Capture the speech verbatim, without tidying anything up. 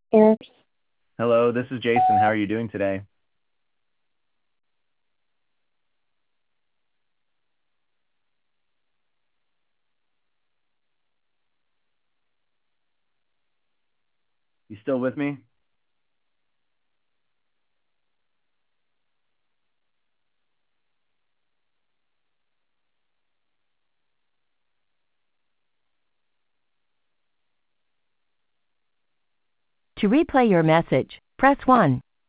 Eric. Hello, this is Jason. How are you doing today? You still with me? To replay your message, press one.